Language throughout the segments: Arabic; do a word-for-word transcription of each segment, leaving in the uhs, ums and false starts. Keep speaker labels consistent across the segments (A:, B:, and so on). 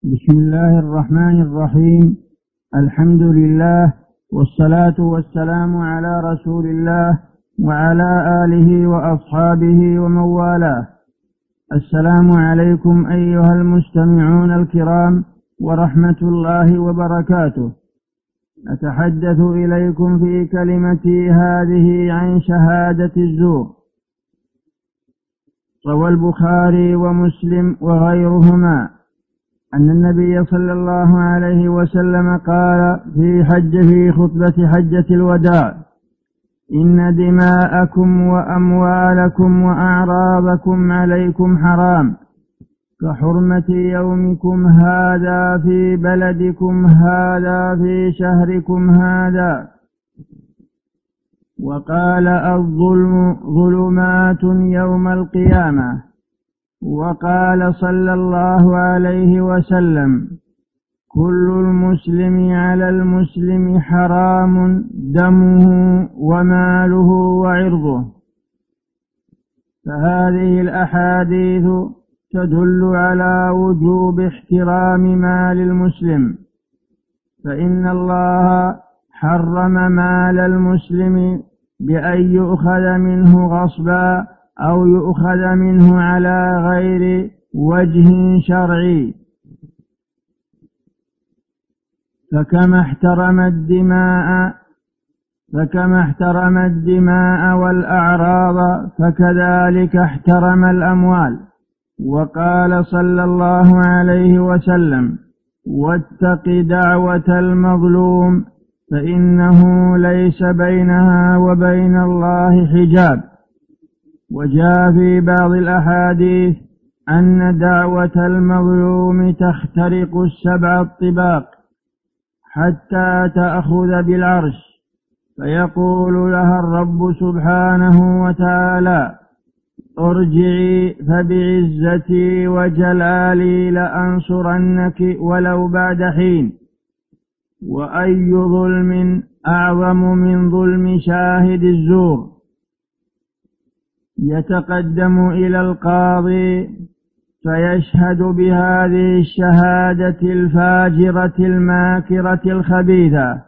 A: بسم الله الرحمن الرحيم. الحمد لله والصلاة والسلام على رسول الله وعلى آله وأصحابه ومن والاه. السلام عليكم أيها المستمعون الكرام ورحمة الله وبركاته. أتحدث إليكم في كلمتي هذه عن شهادة الزور. روى البخاري ومسلم وغيرهما أن النبي صلى الله عليه وسلم قال في حج في خطبة حجة الوداع: إن دماءكم وأموالكم وأعراضكم عليكم حرام كحرمة يومكم هذا في بلدكم هذا في شهركم هذا. وقال: الظلم ظلمات يوم القيامة. وقال صلى الله عليه وسلم: كل المسلم على المسلم حرام دمه وماله وعرضه. فهذه الأحاديث تدل على وجوب احترام مال المسلم، فإن الله حرم مال المسلم بأن يؤخذ منه غصبا أو يؤخذ منه على غير وجه شرعي. فكما احترم الدماء فكما احترم الدماء والأعراض فكذلك احترم الأموال. وقال صلى الله عليه وسلم: واتق دعوة المظلوم فإنه ليس بينها وبين الله حجاب. وجاء في بعض الأحاديث أن دعوة المظلوم تخترق السبع الطباق حتى تأخذ بالعرش، فيقول لها الرب سبحانه وتعالى: ارجعي فبعزتي وجلالي لأنصرنك ولو بعد حين. وأي ظلم أعظم من ظلم شاهد الزور يتقدم إلى القاضي فيشهد بهذه الشهادة الفاجرة الماكرة الخبيثة،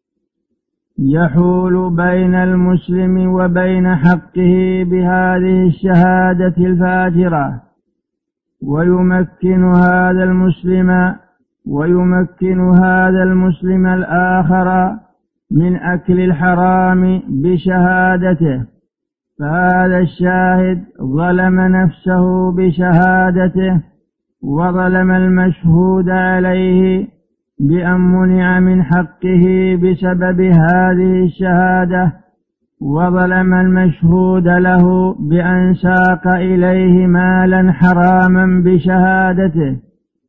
A: يحول بين المسلم وبين حقه بهذه الشهادة الفاجرة، ويمكن هذا المسلم ويمكن هذا المسلم الآخر من أكل الحرام بشهادته. فهذا الشاهد ظلم نفسه بشهادته، وظلم المشهود عليه بأن منع من حقه بسبب هذه الشهادة، وظلم المشهود له بأن ساق إليه مالا حراما بشهادته.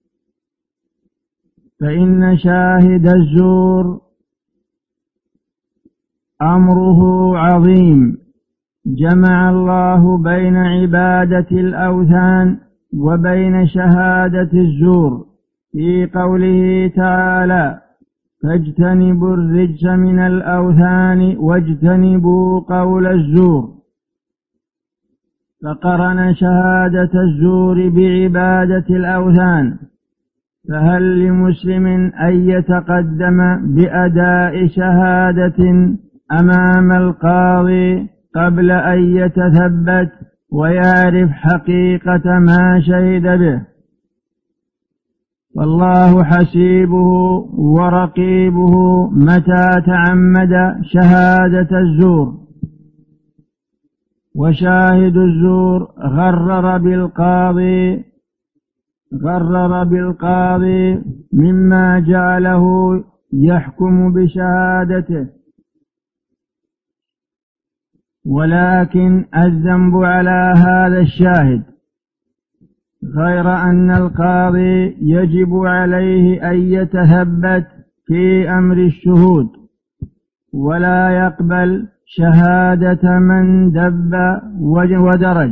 A: فإن شاهد الزور أمره عظيم. جمع الله بين عبادة الأوثان وبين شهادة الزور في قوله تعالى: فاجتنبوا الرجس من الأوثان واجتنبوا قول الزور. فقرن شهادة الزور بعبادة الأوثان. فهل لمسلم أن يتقدم بأداء شهادة أمام القاضي قبل أن يتثبت ويعرف حقيقة ما شهد به؟ والله حسيبه ورقيبه متى تعمد شهادة الزور. وشاهد الزور غرر بالقاضي غرر بالقاضي مما جعله يحكم بشهادته، ولكن الذنب على هذا الشاهد، غير أن القاضي يجب عليه أن يتثبت في أمر الشهود، ولا يقبل شهادة من دب ودرج.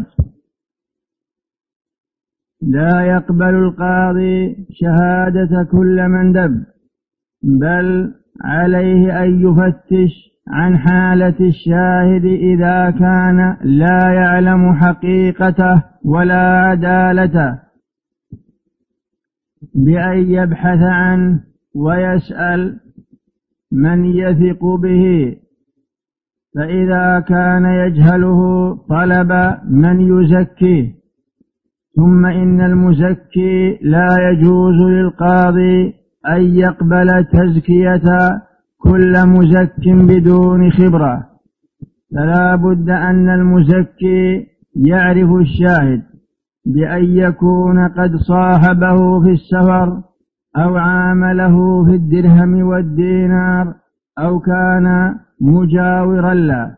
A: لا يقبل القاضي شهادة كل من دب، بل عليه أن يفتش عن حالة الشاهد إذا كان لا يعلم حقيقته ولا عدالته. بأن يبحث عنه ويسأل من يثق به، فإذا كان يجهله طلب من يزكيه. ثم إن المزكي لا يجوز للقاضي أن يقبل تزكية كل مزك بدون خبرة، فلا بد أن المزكي يعرف الشاهد بأن يكون قد صاحبه في السفر أو عامله في الدرهم والدينار أو كان مجاورا له،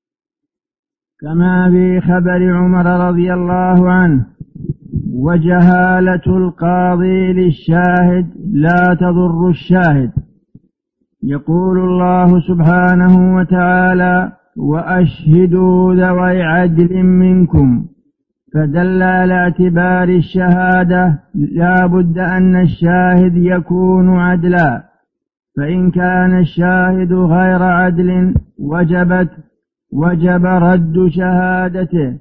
A: كما في خبر عمر رضي الله عنه: وجهالة القاضي للشاهد لا تضر الشاهد. يقول الله سبحانه وتعالى: وأشهدوا ذوي عدل منكم، فدل على اعتبار الشهادة لا بد أن الشاهد يكون عدلا، فإن كان الشاهد غير عدل وجبت وجب رد شهادته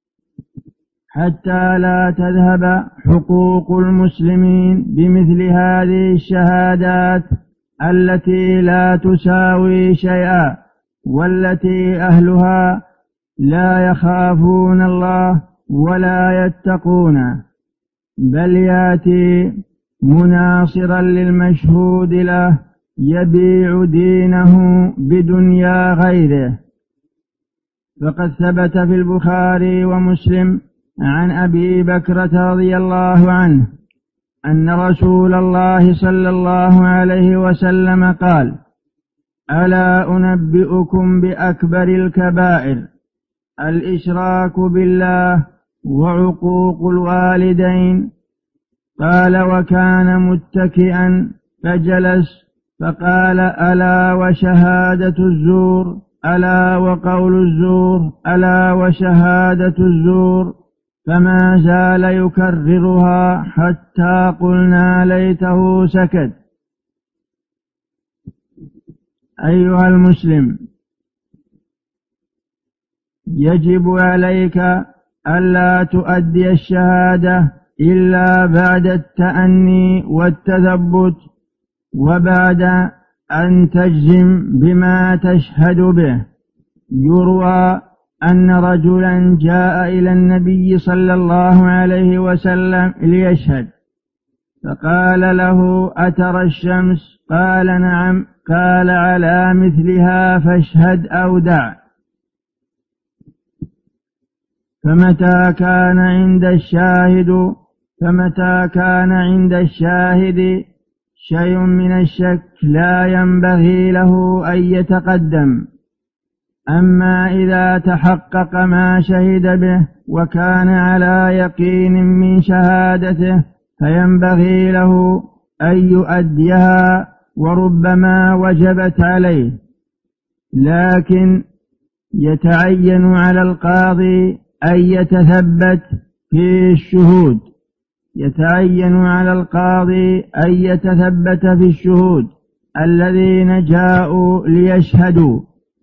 A: حتى لا تذهب حقوق المسلمين بمثل هذه الشهادات التي لا تساوي شيئا، والتي أهلها لا يخافون الله ولا يتقونه، بل يأتي مناصرا للمشهود له يبيع دينه بدنيا غيره. فقد ثبت في البخاري ومسلم عن أبي بكرة رضي الله عنه أن رسول الله صلى الله عليه وسلم قال: ألا أنبئكم بأكبر الكبائر؟ الإشراك بالله وعقوق الوالدين. قال: وكان متكئا فجلس فقال: ألا وشهادة الزور، ألا وقول الزور، ألا وشهادة الزور، فما زال يكررها حتى قلنا ليته سكت. أيها المسلم، يجب عليك ألا تؤدي الشهادة إلا بعد التأني والتثبت، وبعد أن تجزم بما تشهد به. يروى أن رجلا جاء إلى النبي صلى الله عليه وسلم ليشهد، فقال له: أترى الشمس؟ قال: نعم. قال: على مثلها فاشهد أو دع. فمتى كان عند الشاهد فمتى كان عند الشاهد شيء من الشك لا ينبغي له أن يتقدم. أما إذا تحقق ما شهد به وكان على يقين من شهادته فينبغي له أن يؤديها، وربما وجبت عليه، لكن يتعين على القاضي أن يتثبت في الشهود يتعين على القاضي أن يتثبت في الشهود الذين جاءوا ليشهدوا،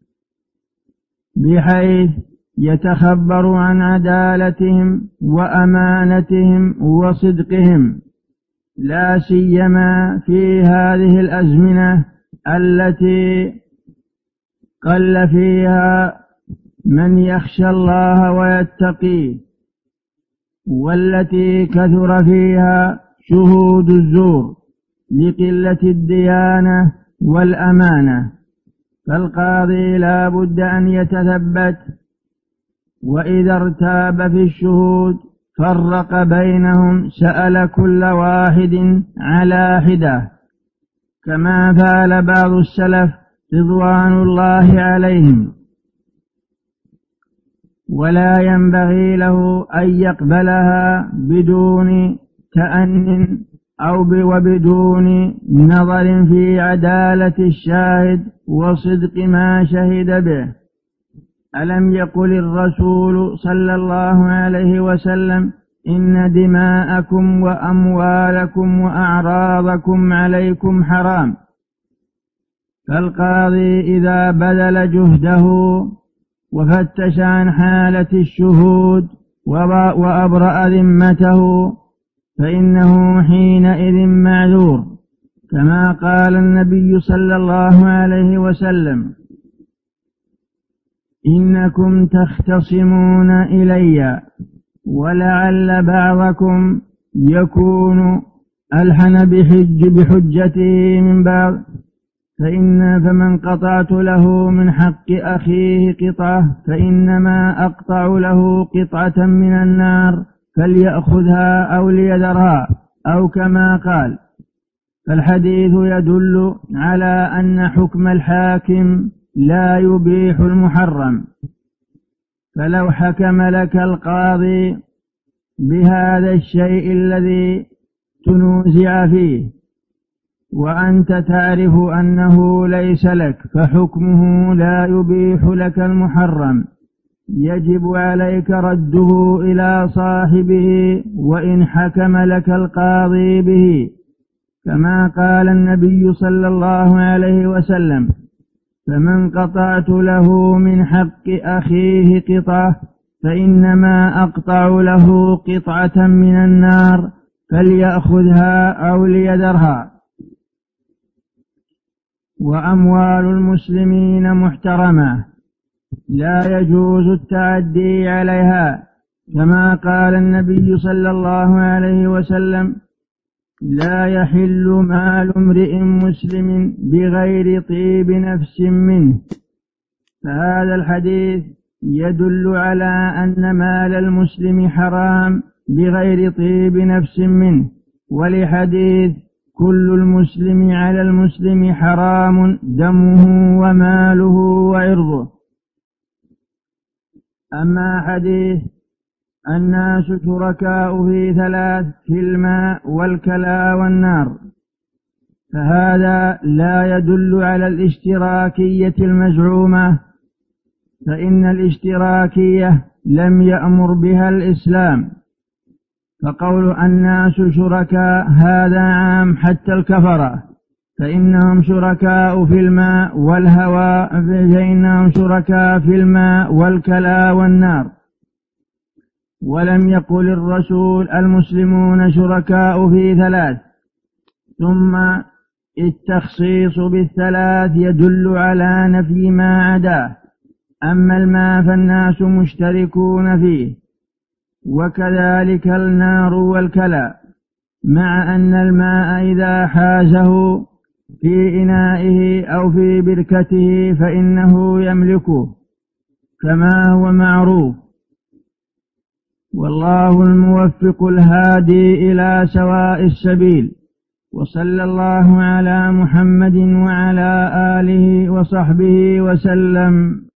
A: بحيث يتخبر عن عدالتهم وأمانتهم وصدقهم، لا سيما في هذه الأزمنة التي قل فيها من يخشى الله ويتقيه، والتي كثر فيها شهود الزور لقلة الديانة والأمانة. فالقاضي لا بد أن يتثبت، وإذا ارتاب في الشهود فرق بينهم، سأل كل واحد على حدة، كما فعل بعض السلف رضوان الله عليهم. ولا ينبغي له أن يقبلها بدون تأن أو وبدون نظر في عدالة الشاهد وصدق ما شهد به. ألم يقل الرسول صلى الله عليه وسلم: إن دماءكم وأموالكم وأعراضكم عليكم حرام؟ فالقاضي إذا بذل جهده وفتش عن حالة الشهود وأبرأ ذمته فإنه حينئذ معذور، كما قال النبي صلى الله عليه وسلم: إنكم تختصمون إلي ولعل بعضكم يكون ألحن بحج بحجته من بعض، فإن فمن قطعت له من حق أخيه قطعة فإنما أقطع له قطعة من النار فليأخذها أو ليذرها، أو كما قال. فالحديث يدل على أن حكم الحاكم لا يبيح المحرم، فلو حكم لك القاضي بهذا الشيء الذي تنوزع فيه وأنت تعرف أنه ليس لك، فحكمه لا يبيح لك المحرم، يجب عليك رده إلى صاحبه وإن حكم لك القاضي به، كما قال النبي صلى الله عليه وسلم: فمن قطعت له من حق أخيه قطعة فإنما أقطع له قطعة من النار فليأخذها أو ليذرها. وأموال المسلمين محترمة لا يجوز التعدي عليها، كما قال النبي صلى الله عليه وسلم: لا يحل مال امرئ مسلم بغير طيب نفس منه. فهذا الحديث يدل على أن مال المسلم حرام بغير طيب نفس منه، ولحديث: كل المسلم على المسلم حرام دمه وماله وعرضه. أما حديث الناس شركاء في ثلاث: في الماء والكلى والنار، فهذا لا يدل على الاشتراكية المزعومة، فإن الاشتراكية لم يأمر بها الإسلام، فقول الناس شركاء هذا عام حتى الكفرة، فإنهم شركاء في الماء والهواء، فإنهم شركاء في الماء والكلى والنار. ولم يقل الرسول المسلمون شركاء في ثلاث. ثم التخصيص بالثلاث يدل على نفي ما عداه. أما الماء فالناس مشتركون فيه، وكذلك النار والكلى، مع أن الماء إذا حازه في إنائه أو في بركته فإنه يملكه كما هو معروف. والله الموفق الهادي إلى سواء السبيل، وصلى الله على محمد وعلى آله وصحبه وسلم.